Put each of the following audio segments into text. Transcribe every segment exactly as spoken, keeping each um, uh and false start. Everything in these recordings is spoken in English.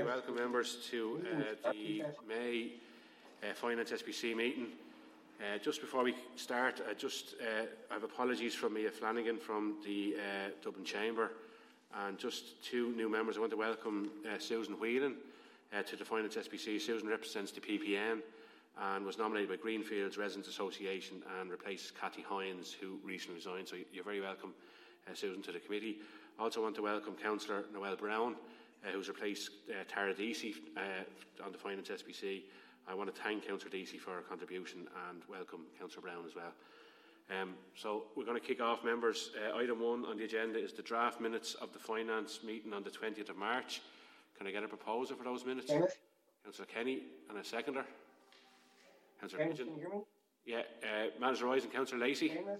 very welcome, members, to uh, the May uh, Finance S P C meeting. Uh, just before we start, I just uh, I have apologies from Mia Flanagan from the uh, Dublin Chamber, and just two new members. I want to welcome uh, Susan Whelan uh, to the Finance S P C. Susan represents the P P N and was nominated by Greenfields Residents Association and replaces Cathy Hines, who recently resigned. So you're very welcome, uh, Susan, to the committee. I also want to welcome Councillor Noel Brown, uh, who's replaced uh, Tara Deasy uh, on the Finance S P C. I want to thank Councillor Deasy for her contribution and welcome Councillor Brown as well. Um, so we're going to kick off, members. Uh, item one on the agenda is the draft minutes of the Finance meeting on the twentieth of March. Can I get a proposal for those minutes? Yes. Councillor Kenny and a seconder. Councillor Can you hear me? Yeah, uh, Manager Royce and Councillor Lacey. Seamus?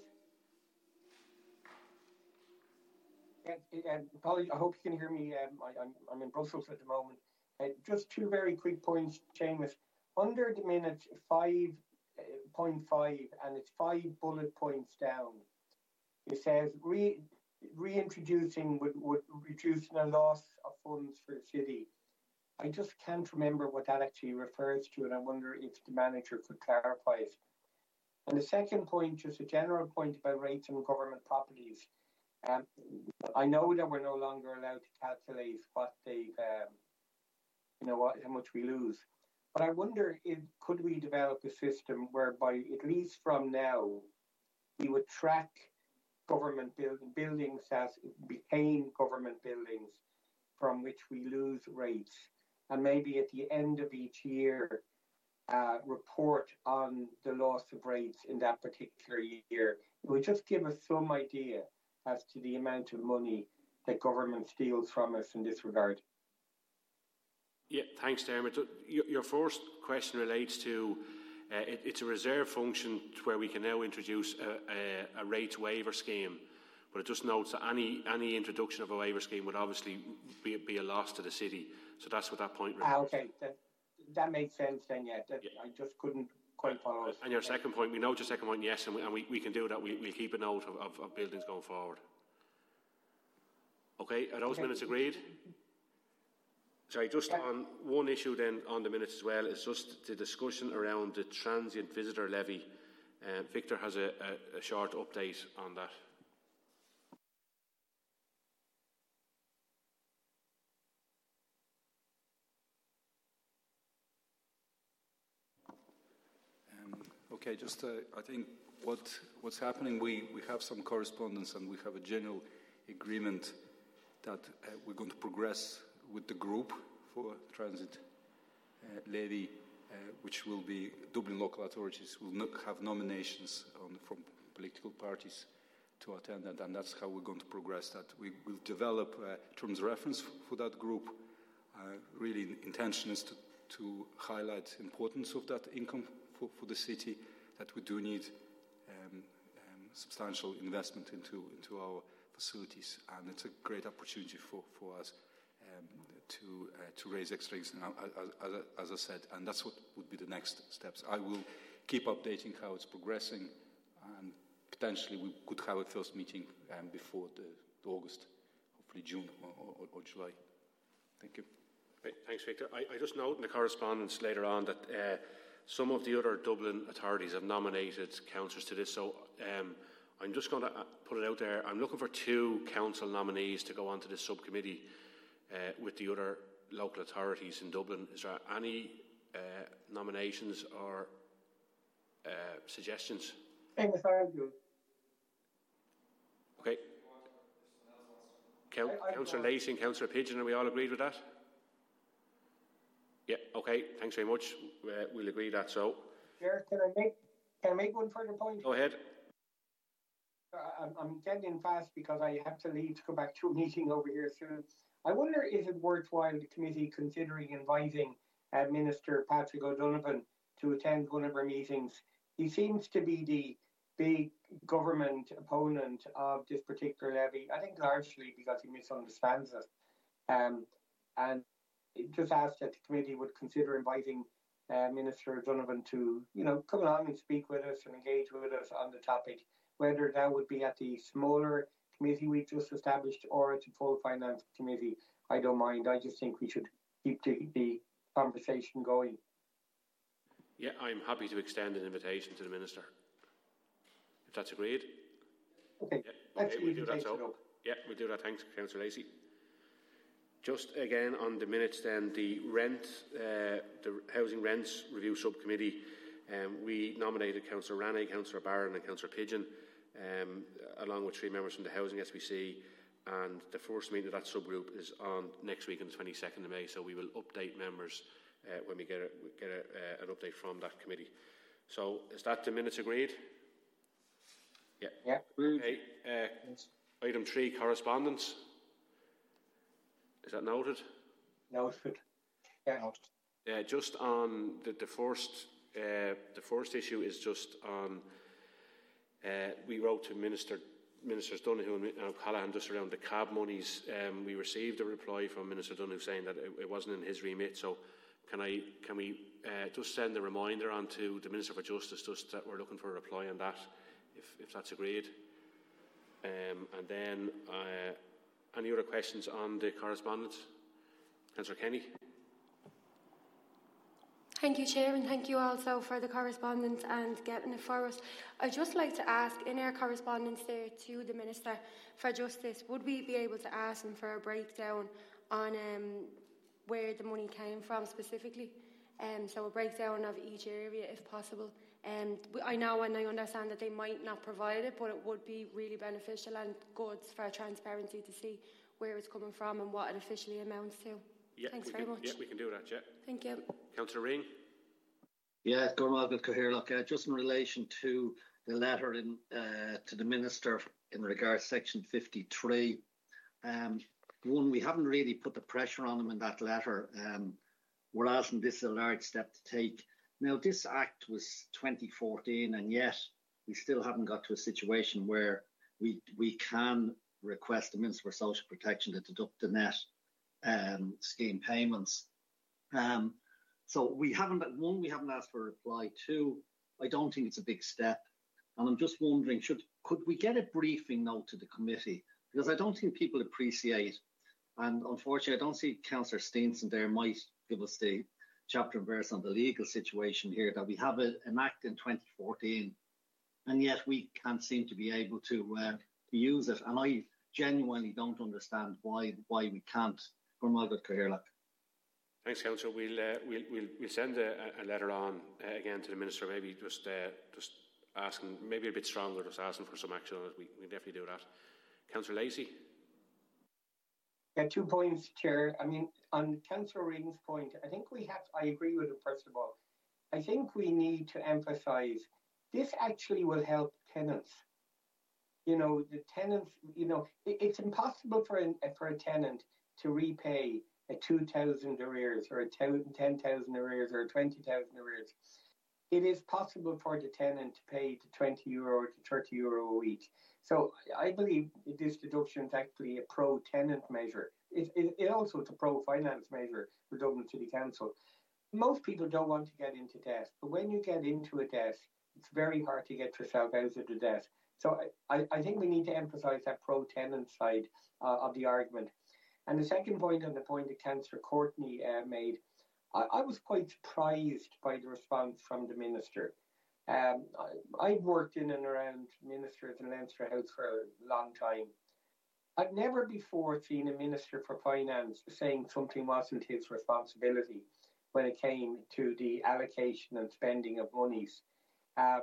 Yeah, uh, Polly, I hope you can hear me. Um, I, I'm, I'm in Brussels at the moment. Uh, just two very quick points, Seamus. Under the minutes five point five, and it's five bullet points down, it says re, reintroducing would, would reducing a loss of funds for the city. I just can't remember what that actually refers to, and I wonder if the manager could clarify it. And the second point, just a general point about rates on government properties. Um, I know that we're no longer allowed to calculate what they've, um, you know, what, how much we lose. But I wonder, if, could we develop a system whereby, at least from now, we would track government build, buildings that became government buildings from which we lose rates, and maybe at the end of each year, uh, report on the loss of rates in that particular year. It would just give us some idea as to the amount of money that government steals from us in this regard. Yeah, thanks, Dermot. Your first question relates to uh, it, it's a reserve function where we can now introduce a, a, a rates waiver scheme, but it just notes that any any introduction of a waiver scheme would obviously be, be a loss to the city. So that's what that point refers. Ah, okay, that, that makes sense then. Yeah, that, yeah. I just couldn't quite follow it. And your second point, we note your second point, yes, and we, and we, we can do that. We, we'll keep a note of, of, of buildings going forward. Okay, are those okay. minutes agreed? Sorry, just yeah. on one issue then on the minutes as well, is just the discussion around the transient visitor levy. Uh, Victor has a, a, a short update on that. Um, okay, just uh, I think what what's happening, we, we have some correspondence and we have a general agreement that uh, we're going to progress with the group for transit uh, levy, uh, which will be Dublin local authorities will no have nominations on, from political parties to attend that, and that's how we're going to progress that. We will develop uh, terms of reference for that group. Uh, really, intention is to, to highlight the importance of that income for, for the city, that we do need um, um, substantial investment into, into our facilities, and it's a great opportunity for, for us um, to uh, to raise extra income, as, as, as I said, and that's what would be the next steps. I will keep updating how it's progressing, and potentially we could have a first meeting um, before the, the August, hopefully June or, or, or July. Thank you. Right, thanks, Victor. I, I just note in the correspondence later on that uh, some of the other Dublin authorities have nominated councillors to this, so um, I'm just going to put it out there. I'm looking for two council nominees to go onto this subcommittee uh, with the other local authorities in Dublin. Is there any uh, nominations or uh, suggestions? Okay. Count, Councillor Lacey and Councillor Pigeon, are we all agreed with that? Yeah, okay, thanks very much. Uh, we'll agree that so. Chair, can I make, can I make one further point? Go ahead. I'm, I'm getting in fast because I have to leave to go back to a meeting over here soon. I wonder, is it worthwhile the committee considering inviting uh, Minister Patrick O'Donovan to attend one of our meetings? He seems to be the big government opponent of this particular levy, I think largely because he misunderstands it. Um, and just asked that the committee would consider inviting uh, Minister O'Donovan to, you know, come along and speak with us and engage with us on the topic, whether that would be at the smaller committee we just established or at the full finance committee. I don't mind. I just think we should keep the, the conversation going. Yeah, I'm happy to extend an invitation to the Minister, if that's agreed. Okay, yeah, let's okay, we'll do that. So, up. yeah, we'll do that. Thanks, Councillor Lacey. Just again on the minutes, then the rent, uh, the Housing Rents Review Subcommittee. Um, we nominated Councillor Ranney, Councillor Barron, and Councillor Pigeon, um, along with three members from the Housing S B C. And the first meeting of that subgroup is on next week on the twenty-second of May. So we will update members uh, when we get, a, we get a, uh, an update from that committee. So is that the minutes agreed? Yeah. Yeah. Okay. Uh, item three, correspondence. Is that noted? Noted. Yeah. Noted. Uh, just on the, the first, uh, the first issue is just on. Uh, we wrote to Minister Ministers Donoghue and O'Callaghan just around the C A B monies. Um, we received a reply from Minister Donoghue saying that it, it wasn't in his remit. So, can I can we uh, just send a reminder on to the Minister for Justice just that we're looking for a reply on that, if if that's agreed. Um, and then. Uh, Any other questions on the correspondence? Councillor Kenny. Thank you, Chair, and thank you also for the correspondence and getting it for us. I'd just like to ask, in our correspondence there to the Minister for Justice, would we be able to ask him for a breakdown on um, where the money came from specifically? Um, so a breakdown of each area, if possible. Um, I know and I understand that they might not provide it, but it would be really beneficial and good for transparency to see where it's coming from and what it officially amounts to. Yeah, Thanks we very can, much. Yeah, we can do that, yeah. Thank you. Councillor Ring. Yeah, Gormalgal Cahirlock, uh, just in relation to the letter in, uh, to the Minister in regards to Section fifty-three. Um, one, we haven't really put the pressure on him in that letter. Um, we're asking this is a large step to take. Now, this Act was twenty fourteen, and yet we still haven't got to a situation where we we can request the Minister for Social Protection to deduct the net um, scheme payments. Um, so we haven't, one, we haven't asked for a reply. Two, I don't think it's a big step. And I'm just wondering, should could we get a briefing note to the committee? Because I don't think people appreciate, and unfortunately, I don't see Councillor Steenson there might give us the chapter and verse on the legal situation here, that we have a, an act in twenty fourteen, and yet we can't seem to be able to, uh, to use it. And I genuinely don't understand why why we can't. Gormalgal Cahirlock. Thanks, Councillor. We'll, uh, we'll, we'll, we'll send a, a letter on uh, again to the Minister, maybe just uh, just asking, maybe a bit stronger, just asking for some action on it. We, we definitely do that. Councillor Lacey. Yeah, two points, Chair. I mean, on Councillor Ring's point, I think we have, I agree with him, first of all. I think we need to emphasise this actually will help tenants. You know, the tenants, you know, it, it's impossible for a, for a tenant to repay a two thousand arrears or a ten thousand arrears or a twenty thousand arrears. It is possible for the tenant to pay the twenty euro to thirty euro a week. So I believe this deduction is actually a pro-tenant measure. It, it, it also is a pro-finance measure for Dublin City Council. Most people don't want to get into debt, but when you get into a debt, it's very hard to get yourself out of the debt. So I, I think we need to emphasise that pro-tenant side uh, of the argument. And the second point, and the point that Councillor Courtney uh, made, I, I was quite surprised by the response from the Minister. Um, I, I've worked in and around ministers in Leinster House for a long time. I've never before seen a Minister for Finance saying something wasn't his responsibility when it came to the allocation and spending of monies. Um,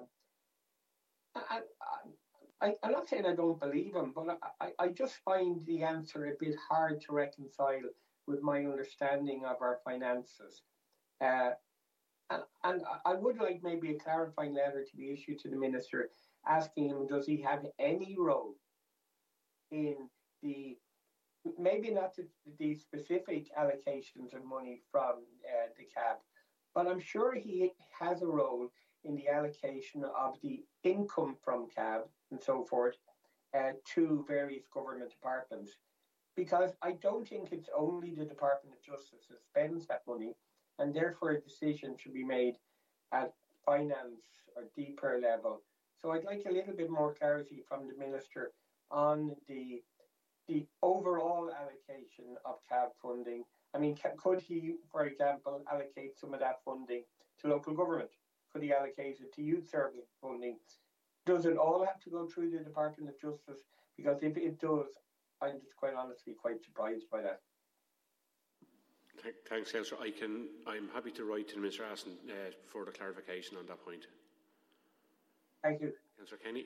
I, I, I'm not saying I don't believe him, but I, I just find the answer a bit hard to reconcile with my understanding of our finances. Uh, and, and I would like maybe a clarifying letter to be issued to the Minister asking him, does he have any role in the, maybe not the, the specific allocations of money from uh, the C A B, but I'm sure he has a role in the allocation of the income from C A B and so forth uh, to various government departments. Because I don't think it's only the Department of Justice that spends that money, and therefore a decision should be made at finance or deeper level. So I'd like a little bit more clarity from the Minister on the the overall allocation of C A B funding I mean, ca- could he, for example, allocate some of that funding to local government? Could he allocate it to youth service funding? Does it all have to go through the Department of Justice? Because if it does, I'm just quite honestly quite surprised by that. Thanks, Councillor. I can. I'm happy to write to the Minister asking uh, further clarification on that point. Thank you, Councillor Kenny.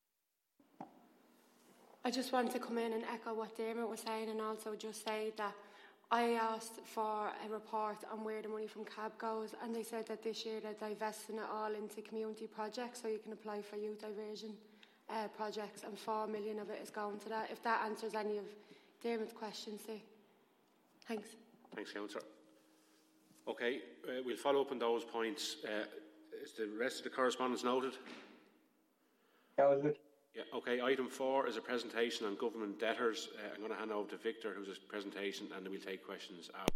I just want to come in and echo what Dermot was saying, and also just say that I asked for a report on where the money from C A B goes, and they said that this year they're divesting it all into community projects, so you can apply for youth diversion uh, projects, and four million of it is going to that. If that answers any of Dermot's questions, too. Thanks. Thanks, Councillor. Okay, uh, we'll follow up on those points. Uh, is the rest of the correspondence noted? that was it. Yeah, okay. Item four is a presentation on government debtors. Uh, I'm going to hand over to Victor, who's a presentation, and then we'll take questions afterwards.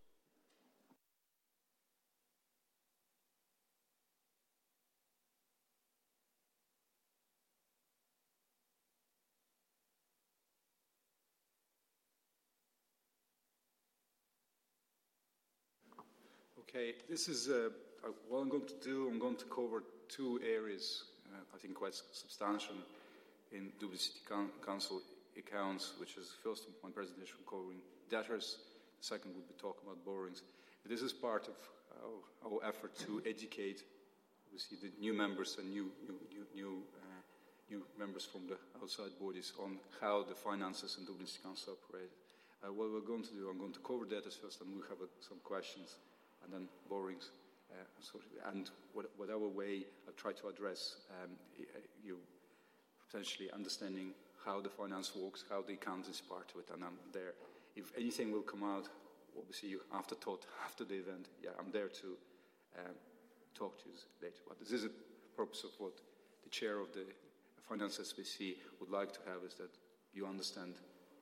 Okay, this is uh, what I'm going to do. I'm going to cover two areas, uh, I think quite substantial in Dublin City Council accounts, which is first my presentation covering debtors, the second would be talking about borrowings. This is part of our, our effort to educate, obviously, the new members and new new new new, uh, new members from the outside bodies on how the finances in Dublin City Council operate. Uh, what we're going to do, I'm going to cover debtors first, and we'll have uh, some questions, and then borrowings. Uh, so, and what, whatever way I try to address um, you potentially understanding how the finance works, how the account is part of it, and I'm there. If anything will come out, obviously you afterthought after the event, yeah, I'm there to um, talk to you later. But this is the purpose of what the chair of the Finance S V C would like to have, is that you understand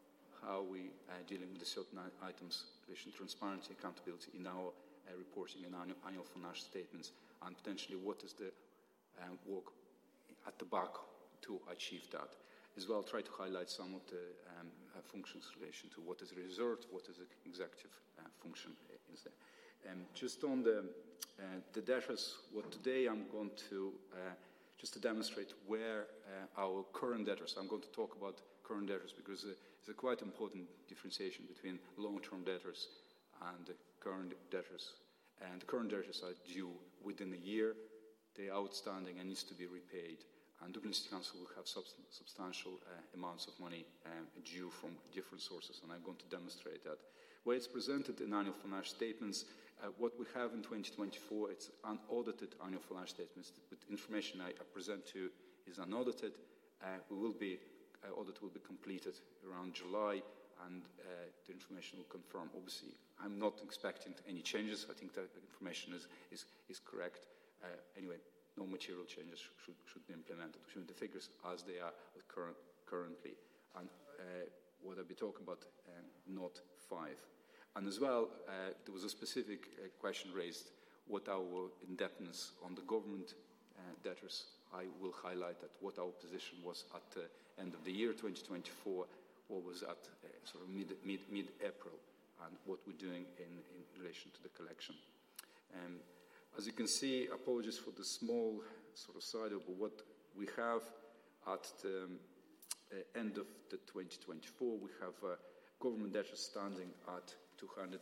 how we are dealing with the certain items in relation to transparency, accountability in our uh, reporting and annual, annual financial statements, and potentially what is the um, work at the back to achieve that. As well, try to highlight some of the um, uh, functions in relation to what is reserved, what is the executive uh, function is there. Um, just on the, uh, the debtors, what today I'm going to, uh, just to demonstrate where uh, our current debtors, I'm going to talk about current debtors because uh, there's a quite important differentiation between long-term debtors and the current debtors. And the current debtors are due within a year, they're outstanding and needs to be repaid. And Dublin City Council will have subst substantial uh, amounts of money um, due from different sources, and I'm going to demonstrate that. Where it's presented in annual financial statements, uh, what we have in twenty twenty-four, it's unaudited annual financial statements. The information I, I present to you is unaudited. Uh, we will be, uh, audit will be completed around July, and uh, the information will confirm. Obviously, I'm not expecting any changes. I think that the information is, is, is correct. Uh, anyway, no material changes should, should be implemented. We should the figures as they are current, currently. And uh, what I'll be talking about, um, not five. And as well, uh, there was a specific uh, question raised, what our indebtedness on the government uh, debtors. I will highlight that what our position was at the end of the year twenty twenty-four, what was at uh, sort of mid, mid, mid-April, and what we're doing in, in relation to the collection. Um, As you can see, apologies for the small sort of side of what we have at the um, uh, end of the twenty twenty-four. We have uh, government debtors standing at two hundred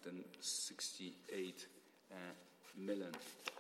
sixty-eight uh, million.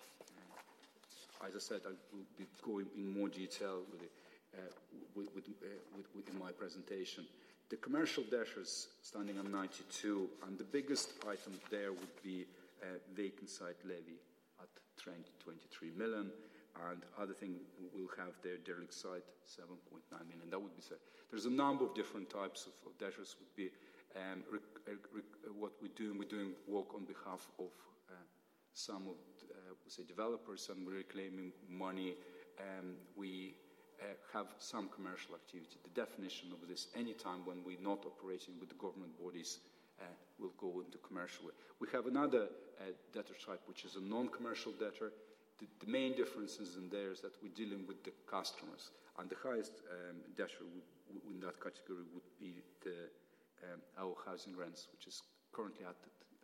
Uh, as I said, I will be going in more detail with, it, uh, with, with, uh, with, with in my presentation. The commercial debtors standing at ninety-two, and the biggest item there would be uh, vacant site levy at twenty-three million, and other thing we'll have there, derelict site, seven point nine million. That would be, there's a number of different types of, of debtors. Would be um, rec, rec, what we're doing. We're doing work on behalf of uh, some of, uh, we say, developers, and we're reclaiming money. Um, we uh, have some commercial activity. The definition of this, any time when we're not operating with the government bodies, Uh, will go into commercial way. We have another uh, debtor type, which is a non-commercial debtor. The, the main differences in there is that we're dealing with the customers, and the highest um, debtor would, in that category would be the, um, our housing rents, which is currently at the, uh,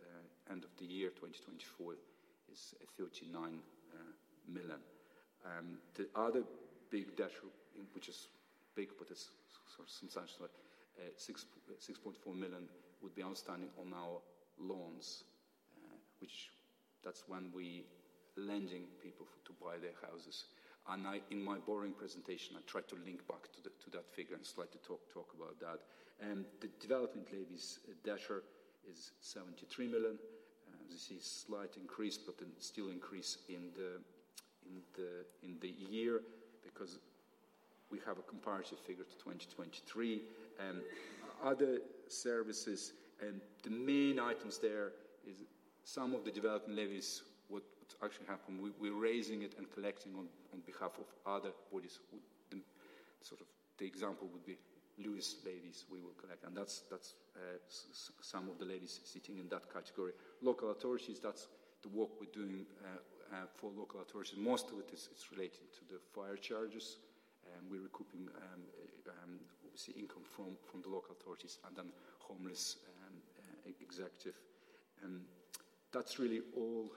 end of the year twenty twenty-four is thirty-nine uh, million. Um, the other big debt, which is big but it's sort of substantial, uh, six, six point four million would be outstanding on our loans, uh, which that's when we lending people for, to buy their houses. And I, in my borrowing presentation, I tried to link back to, the, to that figure and slightly talk, talk about that. And the development levies uh, debtor is seventy-three million. Uh, as you see, slight increase, but then still increase in the in the in the year because we have a comparative figure to twenty twenty-three. And other services, and the main items there is some of the development levies. What actually happened, we, we're raising it and collecting on, on behalf of other bodies. The, sort of the example would be Lewis levies we will collect, and that's that's uh, s- some of the levies sitting in that category. Local authorities, that's the work we're doing uh, uh, for local authorities. Most of it is it's related to the fire charges, and we're recouping um, um, obviously income from, from the local authorities, and then homeless um, uh, executive. Um, that's really all.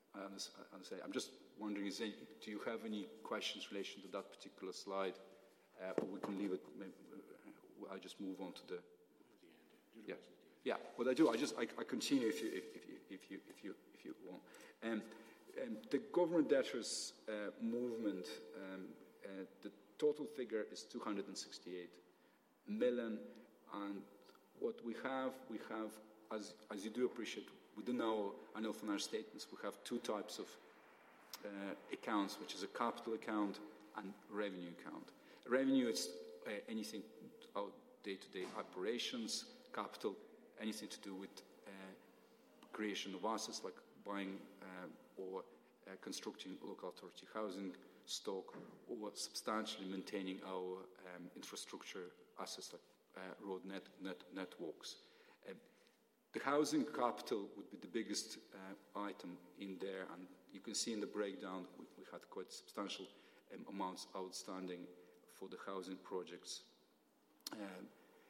I'm just wondering, is there, do you have any questions in relation to that particular slide? Uh, or we can leave it, maybe, uh, I just move on to the... Yeah, yeah. What I do, I just, I, I continue if you, if, if, you, if, you, if, you, if you want. Um, um, the government debtors uh, movement, um, uh, the total figure is two hundred sixty-eight million, and what we have, we have, as, as you do appreciate, within our annual financial statements, we have two types of uh, accounts, which is a capital account and revenue account. Revenue is uh, anything, our day-to-day operations. Capital, anything to do with uh, creation of assets, like buying uh, or uh, constructing local authority housing stock, or substantially maintaining our um, infrastructure assets like uh, road net, net, networks. Um, The housing capital would be the biggest uh, item in there, and you can see in the breakdown we, we had quite substantial um, amounts outstanding for the housing projects. Um,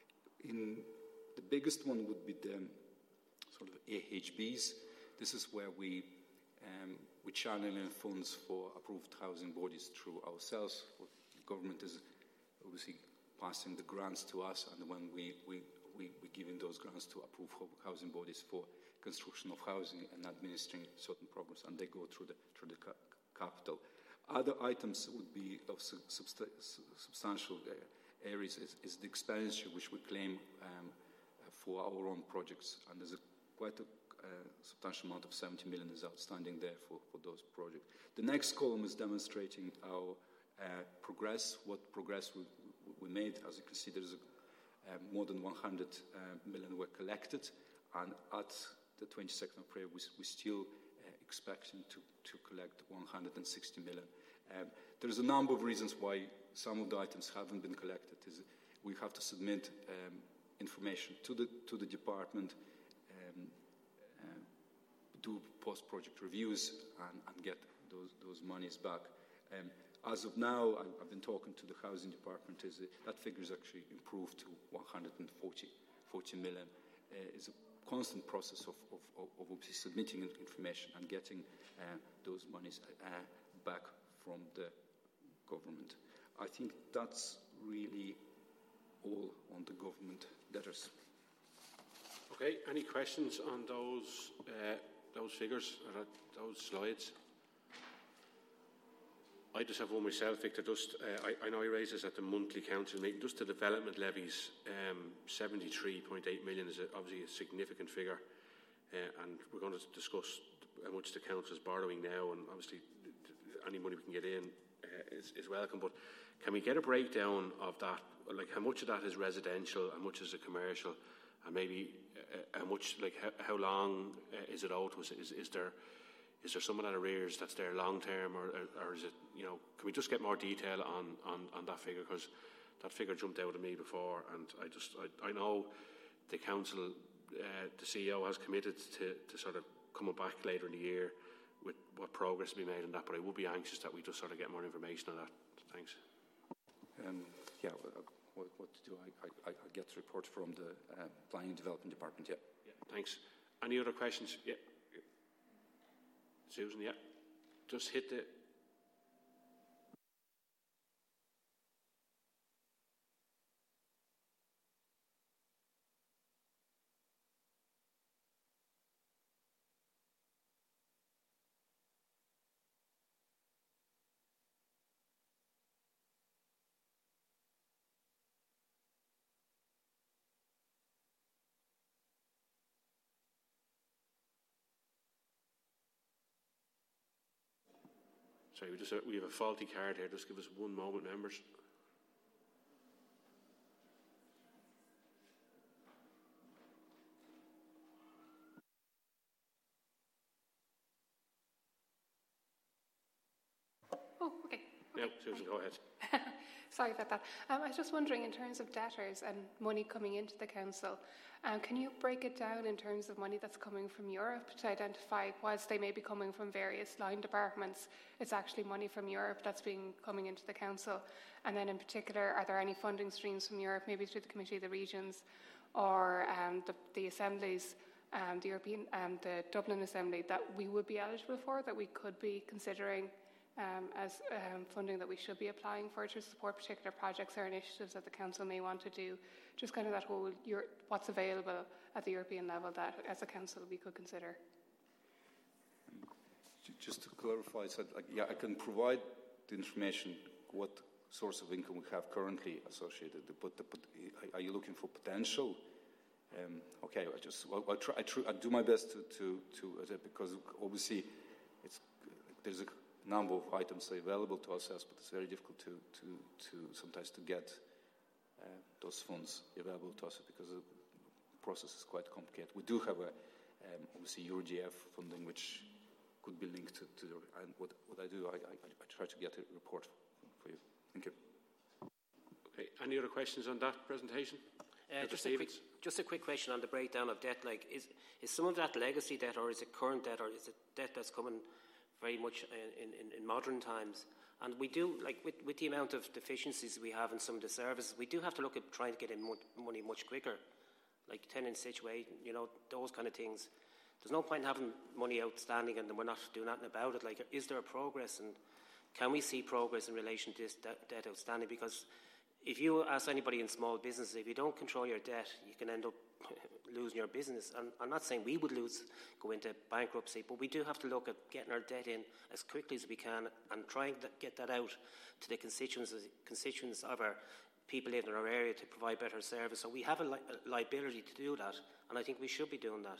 in the biggest one would be the sort of A H Bs. This is where we um, we channel in funds for approved housing bodies through ourselves. The government is obviously passing the grants to us, and when we we We, we're giving those grants to approved housing bodies for construction of housing and administering certain programs, and they go through the through the ca- capital. Other items would be of su- substa- substantial uh, areas is, is the expenditure which we claim um, for our own projects, and there's a, quite a uh, substantial amount of seventy million is outstanding there for, for those projects. The next column is demonstrating our uh, progress, what progress we, we made. As you can see, there's a Uh, more than one hundred uh, million were collected, and at the twenty-second of April, we, we're still uh, expecting to, to collect one hundred sixty million. Um, there's a number of reasons why some of the items haven't been collected. Is we have to submit um, information to the to the department, um, uh, do post-project reviews, and, and get those those monies back. Um, As of now, I've been talking to the housing department. Is that figure is actually improved to one hundred forty million. Uh, it's a constant process of, of, of obviously submitting information and getting uh, those monies uh, back from the government. I think that's really all on the government debtors. Okay. Any questions on those uh, those figures or those slides? I just have one myself, Victor. Just, uh, I, I know I raised this at the monthly council meeting. Just the development levies, um, seventy-three point eight million is a, obviously a significant figure, uh, and we're going to discuss how much the council is borrowing now, and obviously any money we can get in uh, is, is welcome. But can we get a breakdown of that? Like, how much of that is residential, how much is it commercial, and maybe uh, how much, like, how, how long uh, is it owed to us? Is, is there Is there some of that arrears that's there long term, or, or, or is it, you know, can we just get more detail on, on, on that figure? Because that figure jumped out at me before, and I just, I, I know the council, uh, the C E O has committed to, to sort of coming back later in the year with what progress will be made on that, but I would be anxious that we just sort of get more information on that. Thanks. Um, yeah, what, what to do? I, I, I get the report from the uh, Planning and Development Department, yeah. yeah thanks. Any other questions? Yeah. Susan, yeah. Just hit the... Sorry, we just we have a faulty card here. Just give us one moment, members. Oh, okay. No, Susan, go ahead. Sorry about that. Um, I was just wondering, in terms of debtors and money coming into the council, um, can you break it down in terms of money that's coming from Europe to identify, whilst they may be coming from various line departments, it's actually money from Europe that's being coming into the council? And then in particular, are there any funding streams from Europe, maybe through the Committee of the Regions or um, the, the assemblies, um, the European, um, the Dublin Assembly, that we would be eligible for, that we could be considering Um, as um, funding that we should be applying for to support particular projects or initiatives that the Council may want to do? Just kind of that whole, Euro- what's available at the European level that as a Council we could consider. Just to clarify, so like, yeah, I can provide the information what source of income we have currently associated, but, the, but are you looking for potential? Um, okay, I just, well, I'll try, I, try, I do my best to, to, to uh, because obviously it's, there's a number of items available to ourselves, but it's very difficult to, to, to sometimes to get uh, those funds available to us because the process is quite complicated. We do have a um, obviously EuroGF funding which could be linked to, to the, and what, what I do, I, I, I try to get a report for you. Thank you. Okay. Any other questions on that presentation? Uh, just, a quick, just a quick question on the breakdown of debt. Like, is, is some of that legacy debt, or is it current debt, or is it debt that's coming very much in, in, in modern times? And we do, like with, with the amount of deficiencies we have in some of the services, we do have to look at trying to get in mo- money much quicker, like tenant situation, you know, those kind of things. There's no point in having money outstanding and then we're not doing nothing about it. Like, is there a progress, and can we see progress in relation to this debt, debt outstanding? Because if you ask anybody in small business, if you don't control your debt, you can end up losing your business. And I'm not saying we would lose, go into bankruptcy, but we do have to look at getting our debt in as quickly as we can and trying to get that out to the constituents, constituents of our people living in our area to provide better service. So we have a, li- a liability to do that, and I think we should be doing that.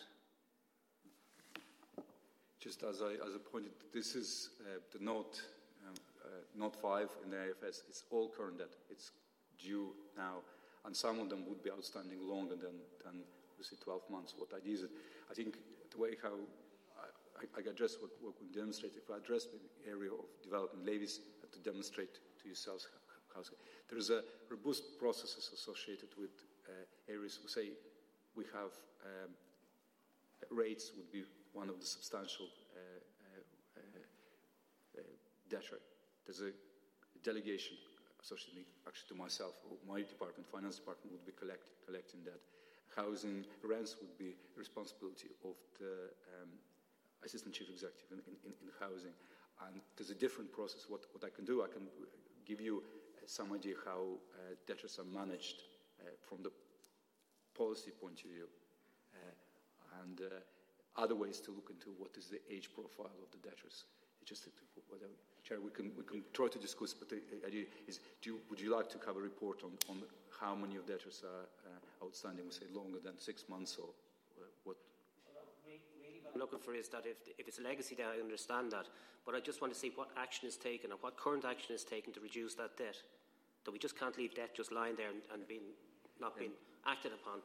Just as I, as I pointed, this is uh, the note, um, uh, note five in the I F S. It's all current debt. It's due now, and some of them would be outstanding longer than, than obviously twelve months. What I use it, I think the way how I, I, I address what, what we demonstrate, if I address the area of development levies, to demonstrate to yourselves how there is a robust processes associated with uh, areas. We say we have um, rates would be one of the substantial uh, uh, uh, debtor. There's a delegation associated actually to myself, or my department, finance department, would be collect, collecting that. Housing rents would be responsibility of the um, assistant chief executive in, in, in housing. And there's a different process. What, what I can do, I can give you uh, some idea how uh, debtors are managed uh, from the policy point of view. Uh, and uh, other ways to look into what is the age profile of the debtors. It's just whatever. Chair, we can we can try to discuss, but the idea is: do you, would you like to have a report on, on how many of debtors are uh, outstanding? We say longer than six months, or uh, what? Really, what I'm looking for is that if if it's a legacy debt, I understand that, but I just want to see what action is taken and what current action is taken to reduce that debt. That we just can't leave debt just lying there and, and being not yeah. being acted upon.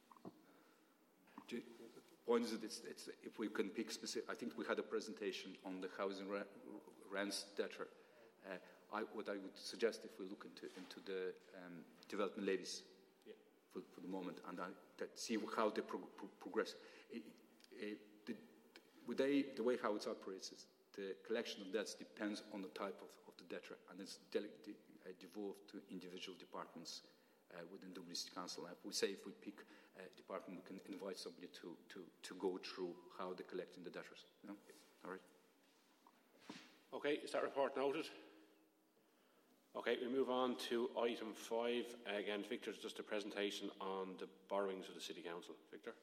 Do you, point is that it's, it's, if we can pick specific, I think we had a presentation on the housing ra- rents debtor. Uh, I, what I would suggest if we look into into the um, development levies yeah. for, for the moment, and I, that see how they pro- pro- progress. It, it, the, they, the way how it operates is the collection of debts depends on the type of, of the debtor, and it's de- de- uh, devolved to individual departments uh, within Dublin City Council. And we say if we pick a department, we can invite somebody to, to, to go through how they're collecting the debtors. You know? All right. Okay, is that report noted? Okay, we move on to item five. Again, Victor's just a presentation on the borrowings of the City Council. Victor?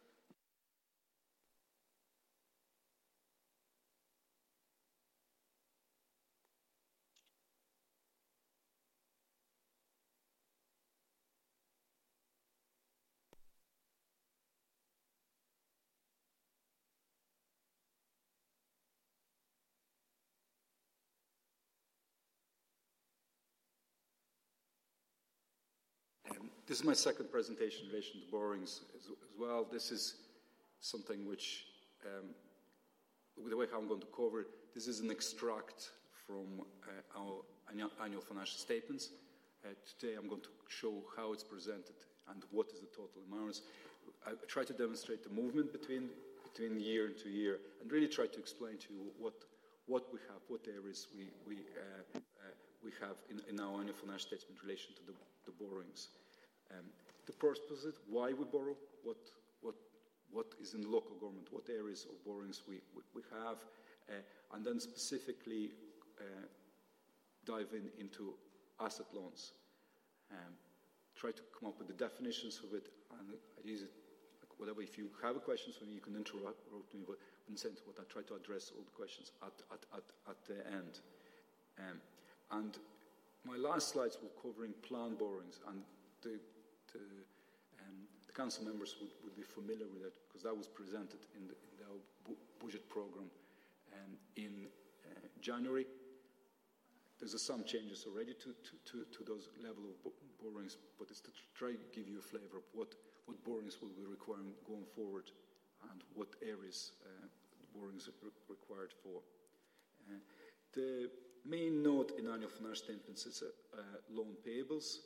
This is my second presentation in relation to borrowings as, as well. This is something which, um, the way how I'm going to cover it, this is an extract from uh, our annual, annual financial statements. Uh, today I'm going to show how it's presented and what is the total amounts. I try to demonstrate the movement between, between year to year and really try to explain to you what, what we have, what areas we, we, uh, uh, we have in, in our annual financial statement in relation to the, the borrowings. Um, the purpose of it, why we borrow, what, what, what is in local government, what areas of borrowings we, we, we have, uh, and then specifically uh, dive in into asset loans. Um, try to come up with the definitions of it, and I use it, like whatever, if you have a question for me, you can interrupt me, but consent what I try to address all the questions at, at, at, at the end. Um, and my last slides were covering planned borrowings, and the The, um, the council members would, would be familiar with it because that was presented in, the, in our bu- budget programme um, in uh, January. There's uh, some changes already to, to, to, to those level of bo- borrowings, but it's to try to give you a flavour of what, what borrowings will be required going forward and what areas uh, borrowings are re- required for. Uh, the main note in annual financial statements is uh, uh, loan payables,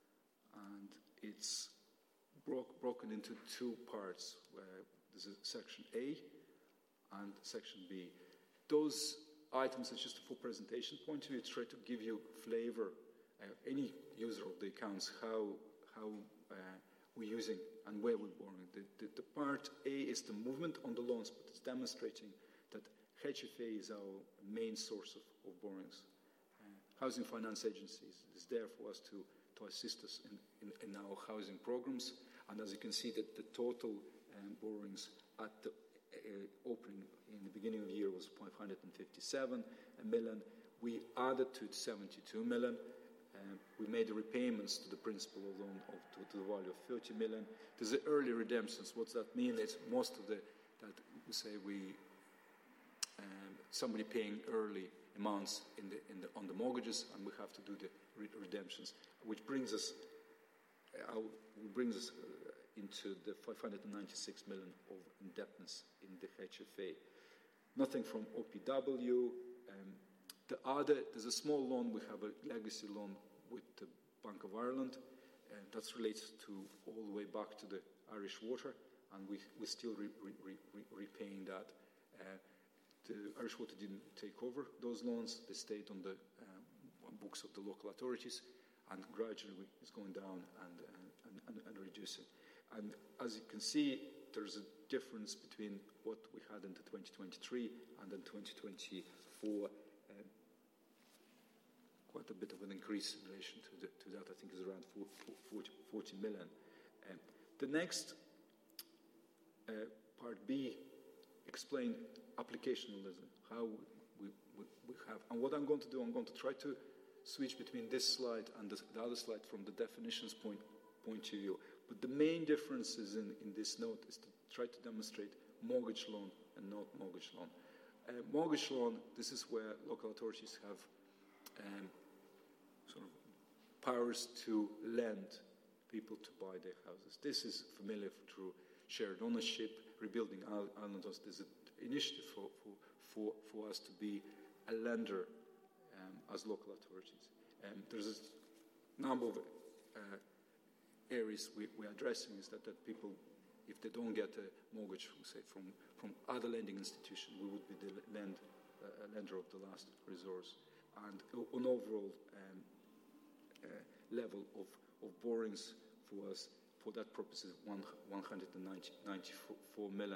and it's bro- broken into two parts. Where there's a section A and section B. Those items are just for presentation point of view, try to give you flavour, uh, any user of the accounts, how how uh, we're using and where we're borrowing. The, the, the part A is the movement on the loans, but it's demonstrating that H F A is our main source of, of borrowings. Uh, housing finance agencies is there for us to to assist us in, in, in our housing programs. And as you can see, that the total um, borrowings at the uh, opening in the beginning of the year was five hundred fifty-seven million. We added to it seventy-two million. Um, we made the repayments to the principal loan of, to, to the value of thirty million. There's the early redemptions. What's that mean? It's most of the, that we say we, um, somebody paying early amounts in the, in the, on the mortgages, and we have to do the re- redemptions, which brings us, uh, brings us uh, into the five hundred ninety-six million of indebtedness in the H F A. Nothing from O P W. Um, the other, there's a small loan. We have a legacy loan with the Bank of Ireland, and that relates to all the way back to the Irish Water, and we we still re, re, re, repaying that. Uh, The Irish Water didn't take over those loans. They stayed on the um, books of the local authorities, and gradually it's going down and, and, and, and reducing. And as you can see, there's a difference between what we had in twenty twenty-three and in twenty twenty-four. Um, quite a bit of an increase in relation to, the, to that. I think is around forty, forty million. Um, the next uh, part B explain applicationalism, how we, we, we have. And what I'm going to do, I'm going to try to switch between this slide and the, the other slide from the definitions point, point of view. But the main differences in, in this note is to try to demonstrate mortgage loan and not mortgage loan. Uh, mortgage loan, this is where local authorities have um, sort of powers to lend people to buy their houses. This is familiar through shared ownership, rebuilding islands. There's an initiative for, for, for, for us to be a lender um, as local authorities. Um, there's a number of uh, areas we, we're addressing is that, that people, if they don't get a mortgage, we say, from, from other lending institutions, we would be the lend, uh, lender of the last resource. And an overall um, uh, level of, of borrowings for us for that purpose is one, one hundred ninety-four million.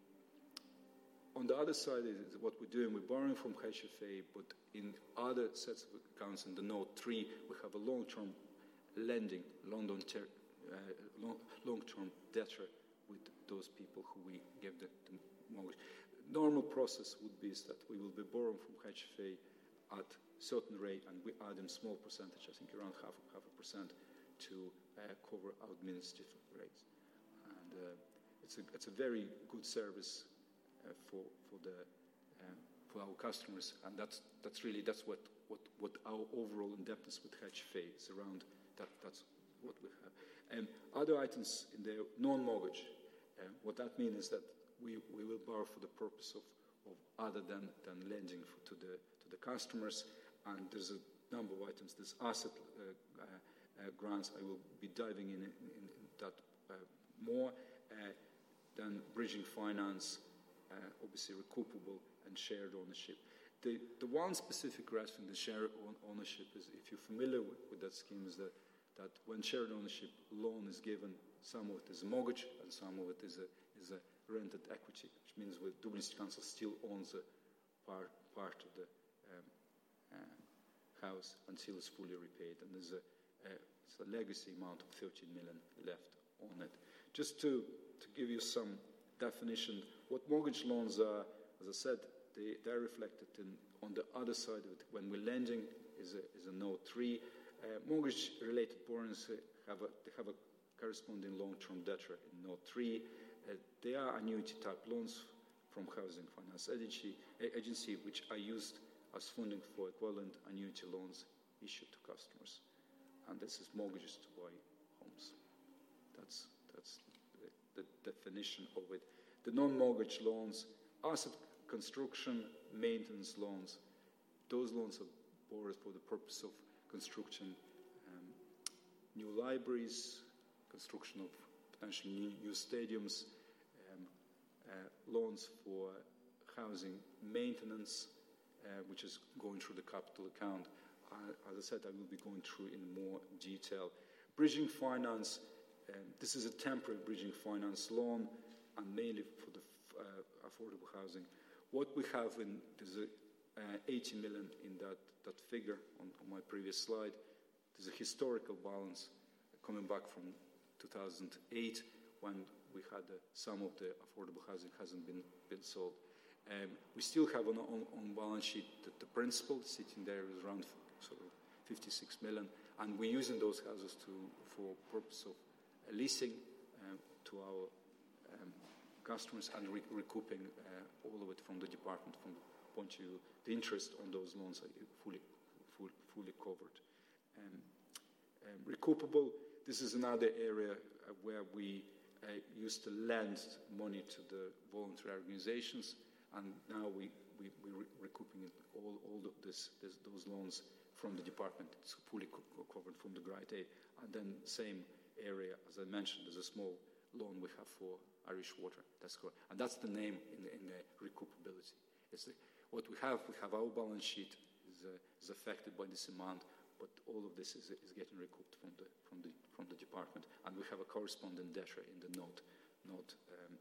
On the other side is what we're doing. We're borrowing from H F A, but in other sets of accounts in the note three, we have a long-term lending, long-term ter- uh, long, long-term debtor with those people who we give the, the mortgage. Normal process would be is that we will be borrowing from H F A at certain rate, and we add in small percentage, I think around half half a percent, to uh, cover our administrative rates. And uh, it's a it's a very good service uh, for for the uh, for our customers, and that's that's really that's what what, what our overall indebtedness with H F A is around. That that's what we have. Um, other items in the non-mortgage. Uh, what that means is that we, we will borrow for the purpose of, of other than, than lending for, to the to the customers, and there's a number of items. There's asset uh, uh, uh, grants. I will be diving in, in, in that uh, more. Uh, then bridging finance, uh, obviously recoupable and shared ownership. The the one specific grasp in the shared ownership is, if you're familiar with, with that scheme, is that that when shared ownership loan is given, some of it is a mortgage and some of it is a is a rented equity, which means the Dublin City Council still owns a part part of the um, uh, house until it's fully repaid, and there's a, a, it's a legacy amount of thirteen million left on it. Just to to give you some definition, what mortgage loans are, as I said, they they're reflected in on the other side of it. When we're lending, is a is a note three. Uh, mortgage-related borrowings have a they have a corresponding long-term debtor in note three. Uh, they are annuity-type loans from Housing Finance Agency, agency, which are used as funding for equivalent annuity loans issued to customers. And this is mortgages to buy homes. That's that's the, the definition of it. The non-mortgage loans, asset construction, maintenance loans, those loans are borrowed for the purpose of construction, um, new libraries, construction of potentially new, new stadiums, um, uh, loans for housing maintenance, uh, which is going through the capital account. Uh, as I said, I will be going through in more detail. Bridging finance, um, this is a temporary bridging finance loan, and mainly for the f- uh, affordable housing. What we have in, there's a uh, eighty million in that, that figure on, on my previous slide. There's a historical balance coming back from two thousand eight, when we had uh, some of the affordable housing hasn't been, been sold. Um, we still have on, on, on balance sheet that the principal sitting there is around sort of fifty-six million, and we're using those houses to for purpose of uh, leasing um, to our um, customers and re- recouping uh, all of it from the department. From the point of view, the interest on those loans are fully full, fully covered. Um, um, recoupable. This is another area uh, where we uh, used to lend money to the voluntary organizations, and now we, we, we're re- recouping it, all, all of this, this, those loans from the department. It's fully co- covered from the Grade A. And then same area, as I mentioned, there's a small loan we have for Irish Water. That's correct. And that's the name in the, in the recoupability. It's the, what we have, we have our balance sheet is, uh, is affected by this amount, but all of this is, is getting recouped from the from the from the department, and we have a corresponding debtor in the note note um,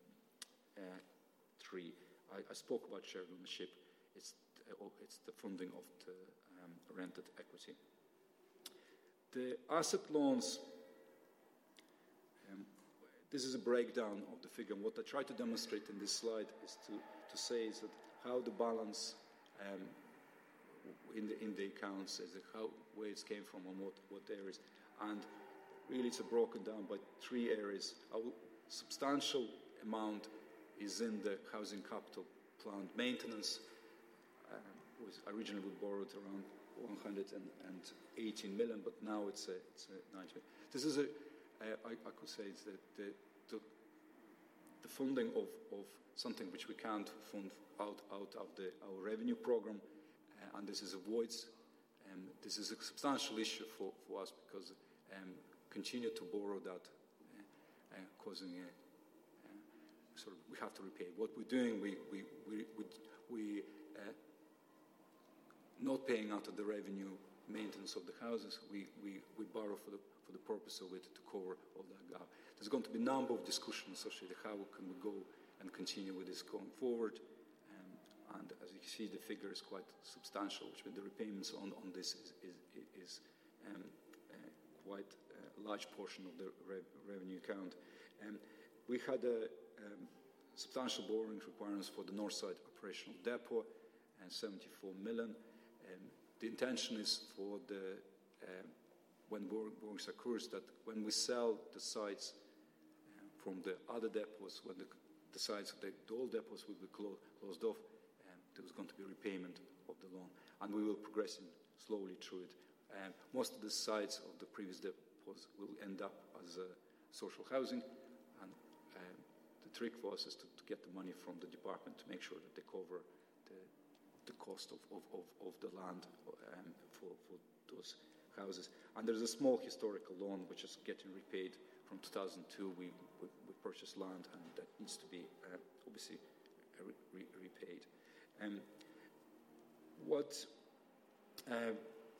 uh, three. I, I spoke about shared ownership. It's uh, it's the funding of the um, rented equity. The asset loans. Um, this is a breakdown of the figure. And what I try to demonstrate in this slide is to to say is that how the balance. Um, in the in the accounts, is how where it came from and what, what areas, and really it's broken down by three areas. A substantial amount is in the housing capital plan maintenance. Um, was originally we borrowed around one hundred eighteen million, but now it's a, it's a ninety. This is a uh, I, I could say it's the the, the, the funding of, of something which we can't fund out out of the our revenue program. Uh, and this is a voids. Um, this is a substantial issue for, for us because um, continue to borrow that, uh, uh, causing a, uh, sort of we have to repay. What we're doing, we we we we, we uh, not paying out of the revenue maintenance of the houses. We we, we borrow for the for for the purpose of it to cover all that gap. There's going to be a number of discussions associated how can we go and continue with this going forward. Um, and as you see, the figure is quite substantial, which means the repayments on, on this is, is, is um, uh, quite a large portion of the re- revenue account. Um, we had a um, substantial borrowing requirements for the Northside operational depot, and seventy-four million. Um, the intention is for the um, when borrowings occurs that when we sell the sites uh, from the other depots, when the, the sites of the, the old depots will be clo- closed off, um, there was going to be repayment of the loan, and we will progress in slowly through it. Um, most of the sites of the previous depots will end up as uh, social housing, and um, the trick for us is to, to get the money from the department to make sure that they cover the, the cost of, of, of, of the land um, for, for those houses. And there's a small historical loan which is getting repaid from two thousand two. We, we, we purchased land, and that needs to be uh, obviously re- re- repaid. Um, what uh,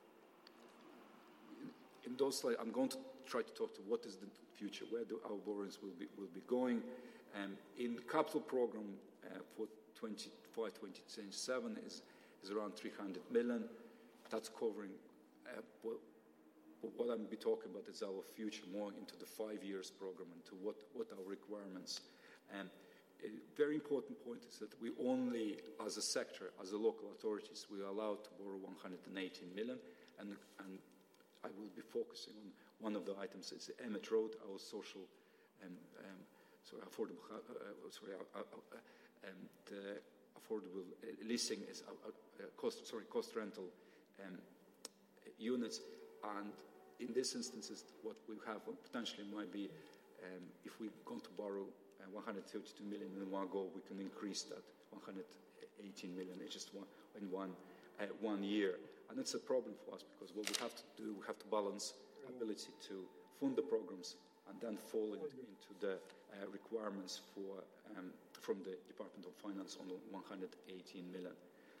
in those slides, I'm going to try to talk to what is the future, where do our borrowings will be will be going. Um, in the capital program uh, for twenty-five twenty twenty-seven is is around three hundred million. That's covering uh, what, what I'm be talking about is our future, more into the five years program and to what, what our requirements. And a very important point is that we only, as a sector, as a local authorities, we are allowed to borrow one hundred eighteen million, and and I will be focusing on one of the items. It's the Emmett Road, our social, um, um, sorry, affordable, uh, sorry, uh, uh, um, the affordable uh, leasing is uh, uh, cost, sorry, cost rental um, units, and in this instances, what we have potentially might be, um, if we're going to borrow uh, one hundred thirty-two million in one go, we can increase that one hundred eighteen million in just one in one uh, one year. And it's a problem for us because what we have to do, we have to balance ability to fund the programs and then fall in, into the uh, requirements for um, from the Department of Finance on the one hundred eighteen million.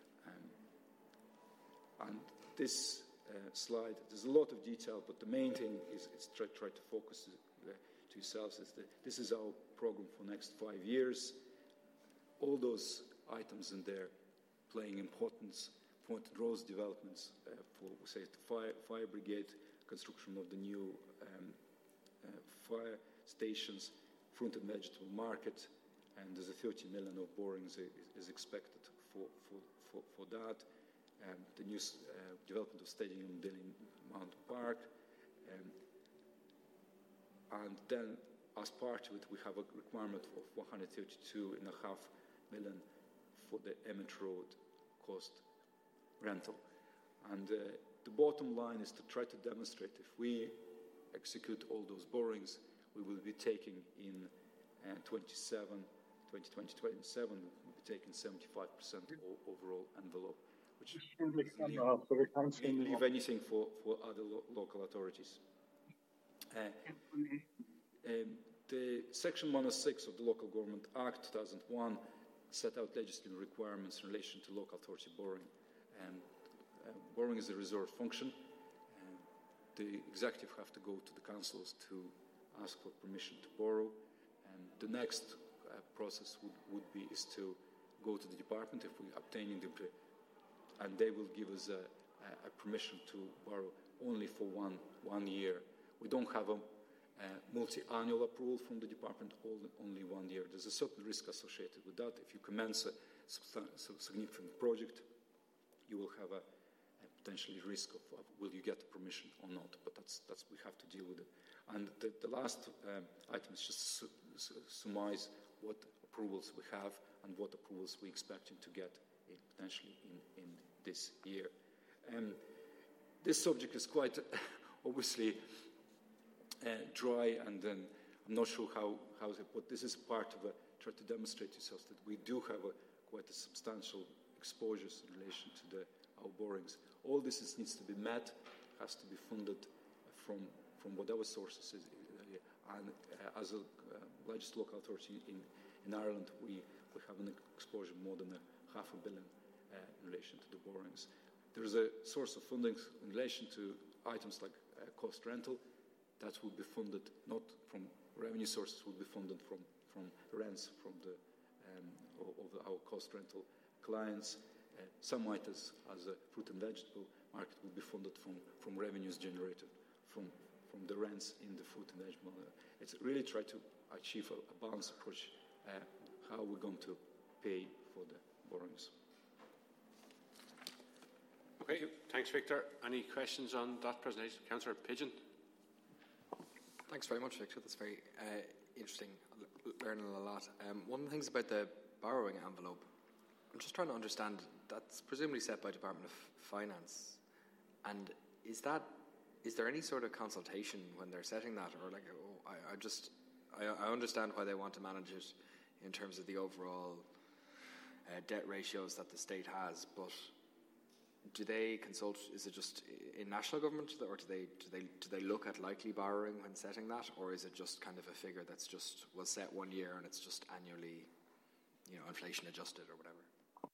Um, and this uh, slide, there's a lot of detail, but the main thing is, is try, try to focus uh, to yourselves is that this is our program for next five years. All those items in there playing importance. Important roads developments uh, for, say, the fire, fire brigade, construction of the new um, uh, fire stations, fruit and vegetable market, and there's a thirty million of borrowings is, is expected for, for, for, for that. Um, the new uh, development of stadium building Mountain Park. Um, and then, as part of it, we have a requirement of one hundred thirty-two point five million for the Emmett Road cost rental. And uh, the bottom line is to try to demonstrate if we execute all those borrowings, we will be taking in uh, twenty-seven, twenty twenty, twenty-seven, we'll be taking seventy-five percent overall envelope, which leave, leave anything for, for other lo- local authorities. Uh, um, the Section one oh six of the Local Government Act two thousand one set out legislative requirements in relation to local authority borrowing. Um, uh, borrowing is a reserve function. Uh, the executive have to go to the councils to ask for permission to borrow. And the next uh, process would, would be is to go to the department if we're obtaining the, and they will give us a, a permission to borrow only for one one year. We don't have a, a multi-annual approval from the department, only one year. There's a certain risk associated with that. If you commence a significant project, you will have a, a potentially risk of, of will you get the permission or not, but that's that's we have to deal with it. And the, the last um, item is just to su- su- surmise what approvals we have and what approvals we're expecting to get in, potentially in, in this year. Um, this subject is quite obviously uh, dry, and then I'm not sure how, how to put this is part of a try to demonstrate to yourselves that we do have a quite a substantial exposures in relation to the, our borrowings. All this is, needs to be met, has to be funded from from whatever sources is. And uh, as a uh, largest local authority in, in Ireland, we, we have an exposure more than a half a billion uh, in relation to the borrowings. There is a source of funding in relation to items like uh, cost rental. that will be funded not from revenue sources, will be funded from, from rents from the um, of the, our cost rental clients. Uh, some might, as, as a fruit and vegetable market, will be funded from, from revenues generated from, from the rents in the fruit and vegetable. It's really try to achieve a, a balanced approach, uh, how we're going to pay for the borrowings. Okay, thanks, Victor. Any questions on that presentation? Councillor Pigeon. Thanks very much, Victor. That's very uh, interesting. Learning a lot. Um, one of the things about the borrowing envelope, I'm just trying to understand, that's presumably set by Department of Finance. And is that, is there any sort of consultation when they're setting that? Or like, oh, I, I just, I, I understand why they want to manage it in terms of the overall uh, debt ratios that the state has, but do they consult, is it just in national government, or do they do they do they look at likely borrowing when setting that, or is it just kind of a figure that's just was set one year and it's just annually, you know, inflation adjusted or whatever?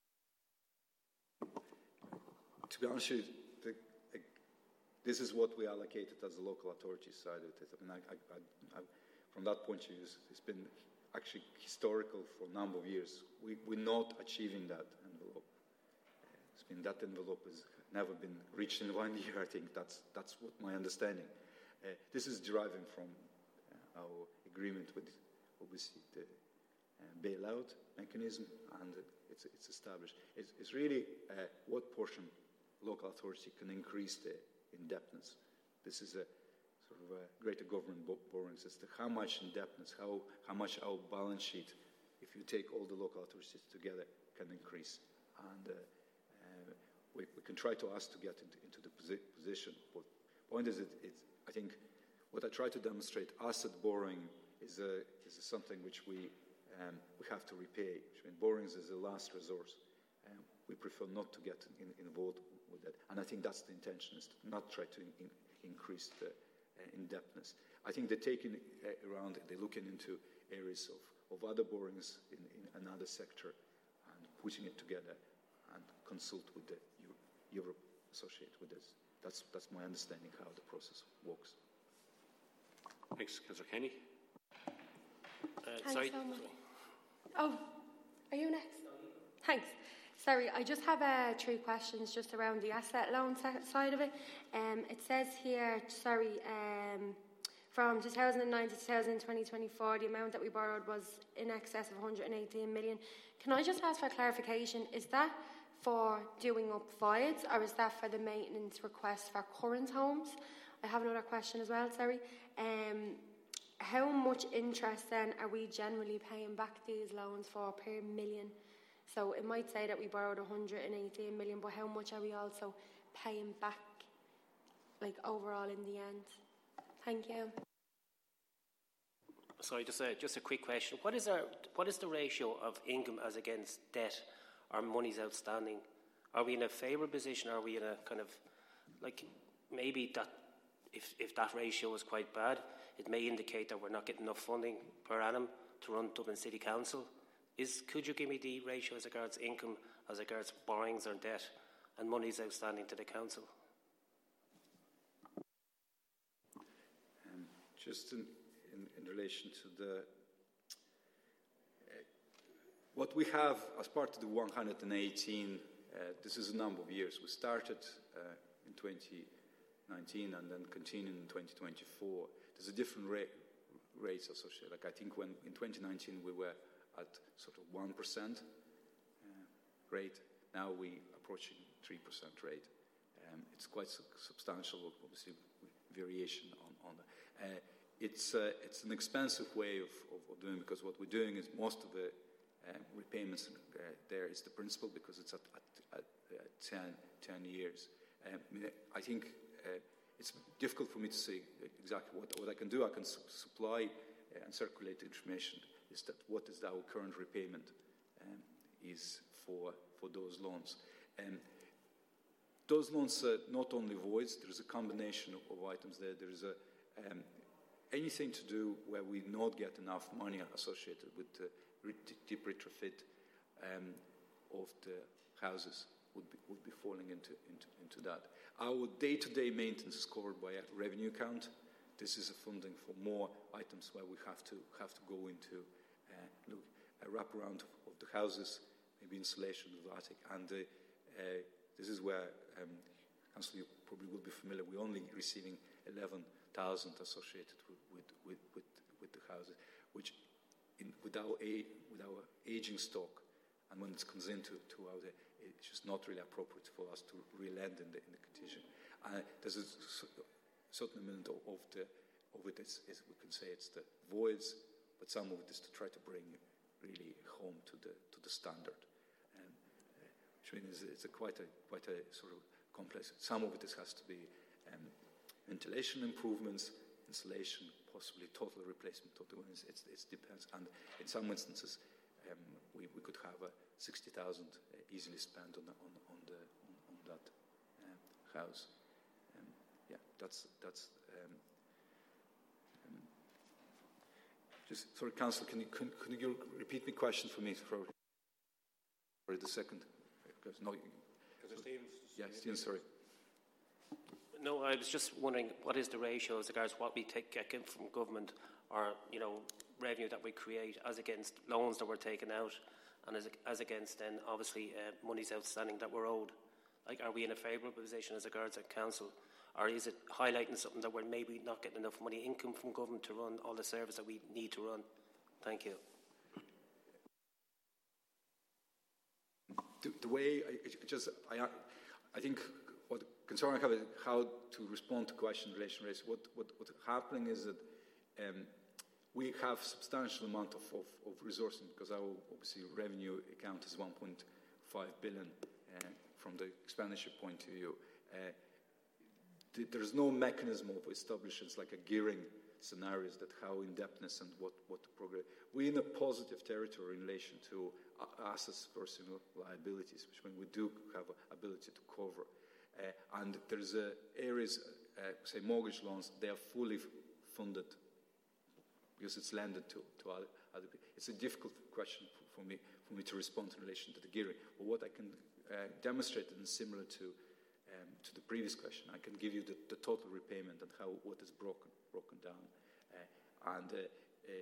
To be honest with you, the, uh, this is what we allocated as the local authority side of it. I mean, I, I, I, from that point of view, it's, it's been actually historical for a number of years. We, we're not achieving that envelope. It's been that envelope has never been reached in one year. I think that's that's what my understanding. Uh, this is deriving from uh, our agreement with, obviously, the uh, bailout mechanism, and it's it's established. It's, it's really uh, what portion local authority can increase the indebtedness. This is a sort of a greater government borrowing system. How much indebtedness? How how much our balance sheet, if you take all the local authorities together, can increase? And uh, We, we can try to ask to get into, into the posi- position. But point is, it, it's, I think what I try to demonstrate, asset borrowing is, a, is a something which we um, we have to repay. Which means borrowings is a last resort. Um, we prefer not to get in, involved with that. And I think that's the intention, is to not try to in, increase the uh, indebtedness. I think they're taking uh, around, they're looking into areas of, of other borrowings in, in another sector and putting it together and consult with the Europe associated with this. That's that's my understanding how the process works. Thanks, Councillor Kenny. Uh, Thanks sorry. so much. Oh, are you next? Thanks. Sorry, I just have uh, three questions just around the asset loan side of it. Um, it says here, sorry, um, from two thousand nine to two thousand twenty, twenty-four, the amount that we borrowed was in excess of one hundred eighteen million. Can I just ask for clarification? Is that for doing up voids, or is that for the maintenance request for current homes? I have another question as well, sorry. Um, how much interest then are we generally paying back these loans for per million? So it might say that we borrowed one hundred eighteen million, but how much are we also paying back, like overall in the end? Thank you. Sorry, just a, just a quick question. What is our, what is the ratio of income as against debt or monies outstanding? Are we in a favourable position? Are we in a kind of, like, maybe that if, if that ratio is quite bad, it may indicate that we're not getting enough funding per annum to run Dublin City Council? Is, could you give me the ratio as regards income, as regards borrowings or debt and monies outstanding to the council? Um, just in, in, in relation to the uh, what we have as part of the one hundred eighteen, uh, this is a number of years. We started uh, in twenty nineteen and then continued in twenty twenty-four. There's a different rate, rates associated. Like I think when in twenty nineteen we were at sort of one percent uh, rate. Now we approaching three percent rate. Um, it's quite su- substantial, obviously, variation on, on that. Uh, it's, uh, it's an expensive way of, of, of doing, because what we're doing is most of the uh, repayments uh, there is the principal, because it's at, at, at, at ten, ten years. Um, I think uh, it's difficult for me to say exactly what, what I can do. I can su- supply uh, and circulate information. Is that what is our current repayment um, is for for those loans. Um, those loans are not only voids, there's a combination of, of items there. There is a, um, anything to do where we not get enough money associated with the deep retrofit um, of the houses would be, would be falling into, into, into that. Our day-to-day maintenance is covered by a revenue account. this is a funding for more items where we have to have to go into uh, look a wraparound of, of the houses, maybe insulation of the attic, and uh, uh, this is where, um, Councillor, you probably will be familiar. We're only receiving eleven thousand associated with with, with with with the houses, which in, with our a, with our aging stock, and when it comes into to our, it's just not really appropriate for us to relent in the in the condition. Uh, there's a certain amount of, of the of it is, is we can say it's the voids, but some of it is to try to bring really home to the to the standard. Um, uh, which means it's a quite a quite a sort of complex. Some of it is, has to be um, ventilation improvements, insulation, possibly total replacement of the windows. It depends. And in some instances, um, we, we could have a sixty thousand uh, easily spent on the, on, on the on, on that uh, house. Um, yeah, that's that's. Um, um, just sorry, Councillor, can you can, can you repeat the question for me for, for the second? Because no. Yeah, Stephen, sorry. No, I was just wondering, what is the ratio as regards what we take get from government, or you know, revenue that we create, as against loans that we're taking out, and as, as against then obviously uh, monies outstanding that we're owed? Like, are we in a favourable position as regards at council, or is it highlighting something that we're maybe not getting enough money income from government to run all the service that we need to run? Thank you. The, the way I it just I. I think what concern I have is how to respond to question relation rates. What what what's happening is that um, we have substantial amount of, of, of resources, because our obviously revenue account is one point five billion uh, from the expenditure point of view. Uh, th- there's no mechanism of establishing like a gearing scenarios that how indebtedness and what what the progress. We're in a positive territory in relation to assets versus liabilities, which means we do have ability to cover. Uh, and there's uh, areas, uh, say mortgage loans, they are fully funded because it's lended to, to other, other people. It's a difficult question for, for me for me to respond in relation to the gearing. But what I can uh, demonstrate, and similar to um, to the previous question, I can give you the, the total repayment and how what is broken broken down. Uh, and uh, uh,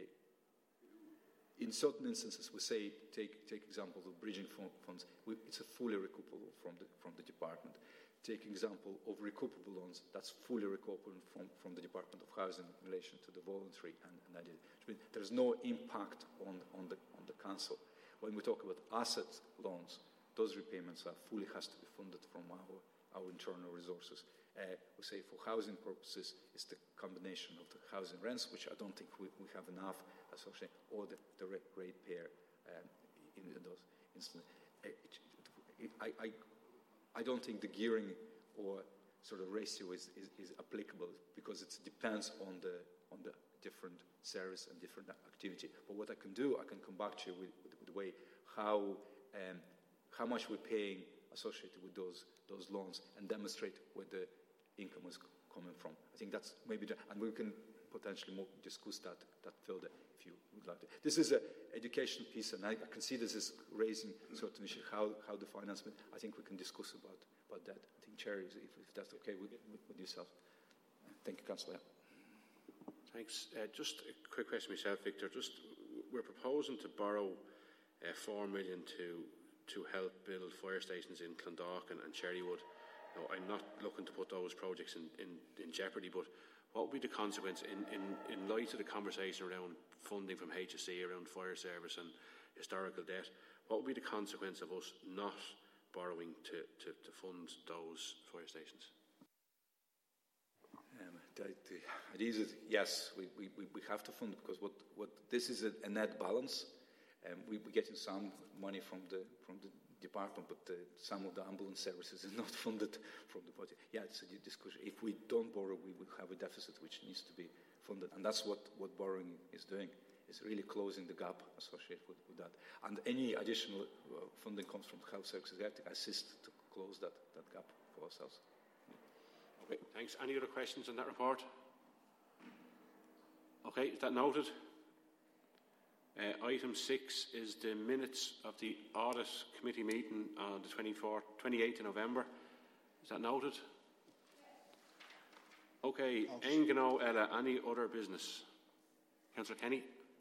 in certain instances, we say, take take example of bridging funds. We, it's a fully recoupable from the from the department. Take example of recoupable loans. That's fully recoupable from, from the Department of Housing in relation to the voluntary and, and that is, which means there's no impact on on the on the council. When we talk about asset loans, those repayments are fully has to be funded from our our internal resources. Uh, we say for housing purposes, it's the combination of the housing rents, which I don't think we, we have enough associated, or the direct rate pair um, in, in those instances. Uh, it, it, I, I, I don't think the gearing or sort of ratio is, is, is applicable, because it depends on the on the different service and different activity. But what I can do, I can come back to you with, with, with the way how um, how much we're paying associated with those those loans, and demonstrate where the income is coming from. I think that's maybe, the, and we can potentially more discuss that that further if you would like to. This is an educational piece, and I, I can see this is raising certain issues, how how the finance. I think we can discuss about about that. I think, Chair, if, if that's okay with, with, with yourself. Thank you, Councillor. Thanks. Uh, just a quick question myself, Victor. Just we're proposing to borrow uh, four million to to help build fire stations in Clondalkin and Cherrywood. Now, I'm not looking to put those projects in, in, in jeopardy, but what would be the consequence in, in, in light of the conversation around funding from H S E around fire service and historical debt? What would be the consequence of us not borrowing to, to, to fund those fire stations? Um, the, the idea is, yes, we, we, we have to fund, because what, what this is a, a net balance. Um, we, we're getting some money from the from the department, but the, some of the ambulance services is not funded from the budget. Yeah, it's a discussion. If we don't borrow, we will have a deficit which needs to be funded, and that's what, what borrowing is doing. It's really closing the gap associated with, with that. And any additional uh, funding comes from health services. We have to assist to close that, that gap for ourselves. Okay, thanks. Any other questions on that report? Okay, is that noted? Uh, item six is the minutes of the Audit Committee meeting on the twenty-fourth, twenty-eighth of November. Is that noted? Okay, Engano Ella, any other business? Councillor Kenny.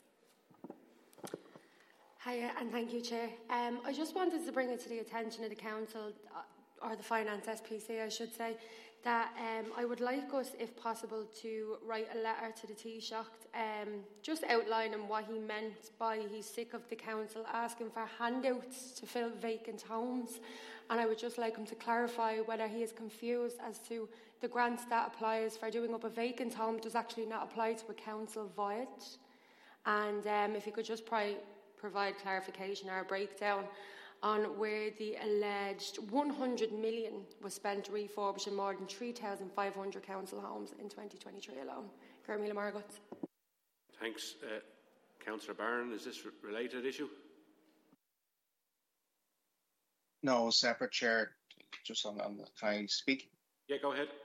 Hiya, and thank you, Chair. Um, I just wanted to bring it to the attention of the Council, uh, or the Finance S P C, I should say, that um, I would like us, if possible, to write a letter to the Taoiseach, um, just outlining what he meant by he's sick of the Council asking for handouts to fill vacant homes. And I would just like him to clarify whether he is confused as to the grant that applies for doing up a vacant home does actually not apply to a council void. And um, if he could just probably provide clarification or a breakdown on where the alleged one hundred million was spent refurbishing more than three thousand five hundred council homes in twenty twenty-three alone. Carmela Margot. Thanks. Uh, Councillor Byrne, is this a related issue? No, separate, Chair. Just on, on the, can I speak? Yeah, go ahead.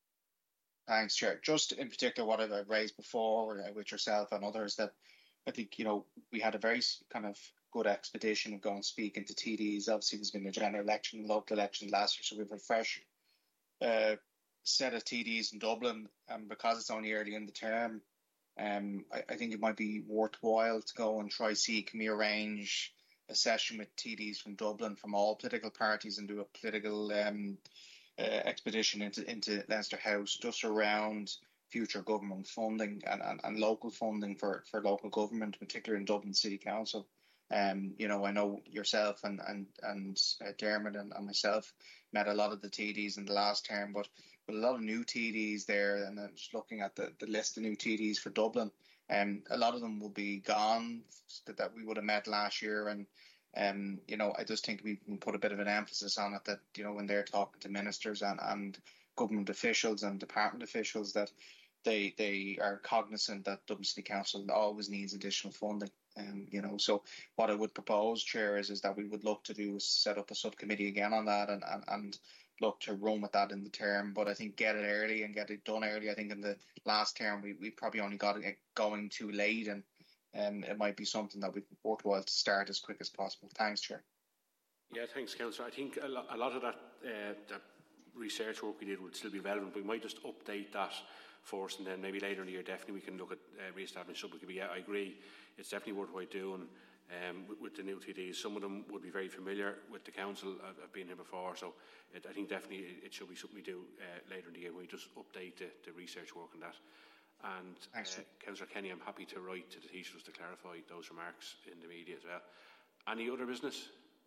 Thanks, Chair. Just in particular what I've raised before uh, with yourself and others, that I think, you know, we had a very kind of good expedition of going speaking to T Ds. Obviously, there's been a general election, local election last year, so we have a fresh uh, set of T Ds in Dublin. And because it's only early in the term, um, I, I think it might be worthwhile to go and try see, can we arrange a session with T Ds from Dublin, from all political parties, and do a political um, uh, expedition into, into Leinster House, just around future government funding and, and, and local funding for, for local government, particularly in Dublin City Council. Um, you know, I know yourself and and and uh, Dermot and, and myself met a lot of the T Ds in the last term, but with a lot of new T Ds there, and then just looking at the, the list of new T Ds for Dublin, um, a lot of them will be gone that, that we would have met last year, and um, you know, I just think we can put a bit of an emphasis on it, that, you know, when they're talking to ministers and, and government officials and department officials, that they they are cognizant that Dublin City Council always needs additional funding. Um, you know, so what I would propose, Chair, is, is that we would look to do is set up a subcommittee again on that, and, and, and look to run with that in the term. But I think get it early and get it done early. I think in the last term we, we probably only got it going too late, and um, it might be something that would be worthwhile to start as quick as possible. Thanks, Chair. Yeah, thanks, Councillor. I think a lot, a lot of that, uh, that research work we did would still be relevant. We might just update that for us, and then maybe later in the year definitely we can look at uh, re-establishing subcommittee. Yeah, I agree. It's definitely worthwhile doing um, with, with the new T Ds. Some of them would be very familiar with the council. I've, I've been here before, so it, I think definitely it should be something we do uh, later in the year when we just update the, the research work on that. And uh, Councillor Kenny, I'm happy to write to the teachers to clarify those remarks in the media as well. Any other business?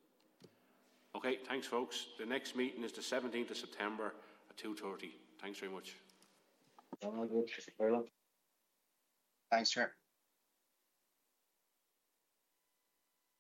Okay, thanks, folks. The next meeting is the seventeenth of September at two thirty. Thanks very much. Thanks, Chair.